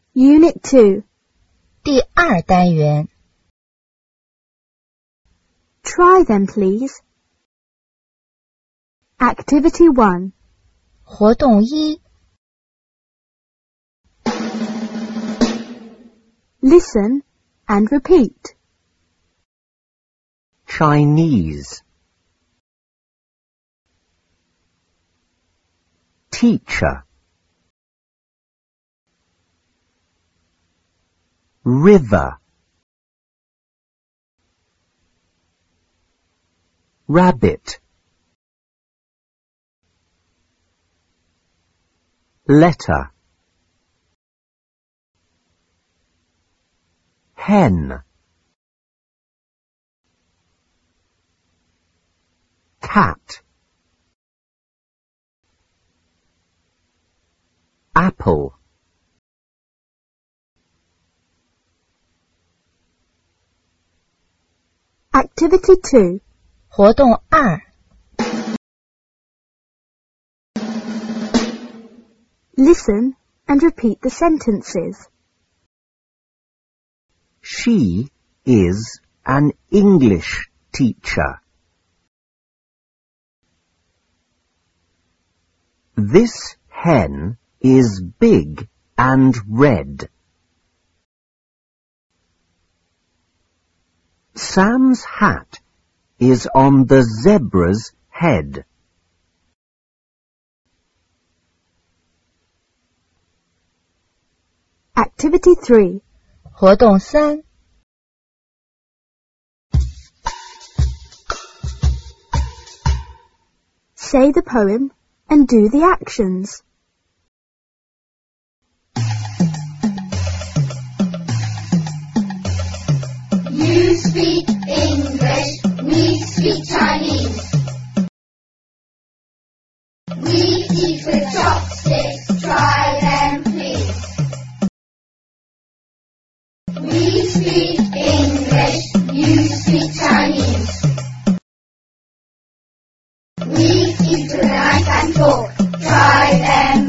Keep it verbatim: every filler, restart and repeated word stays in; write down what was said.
Unit two. 第二单元 Try them, please. Activity one. 活动一 Listen and repeat. Chinese. Teacher. River. Rabbit. Letter. Hen. Cat. Apple. Activity two. 活动二 Listen and repeat the sentences. She is an English teacher. This hen is big and red. Sam's hat is on the zebra's head. Activity three. 活动三 Say the poem and do the actions. You speak English, we speak Chinese. We eat with chopsticks, try them please. We speak English, you speak Chinese. We eat with knife and fork, try them